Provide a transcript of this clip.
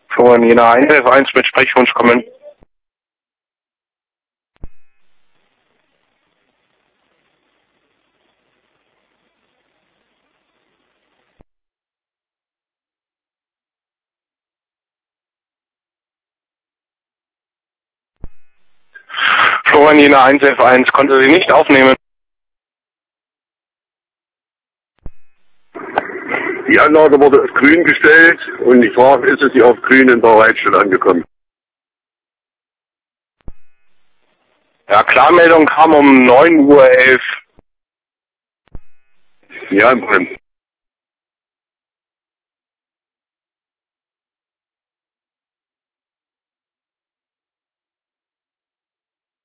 Florian Jena 111 mit Sprechwunsch kommen. Florian Jena 111 konnte sie nicht aufnehmen. Die Anlage wurde auf grün gestellt und die Frage ist, sie auf grün in der Leitstelle angekommen? Ja, Klarmeldung kam um 9:11 Uhr. Ja, im Prinzip.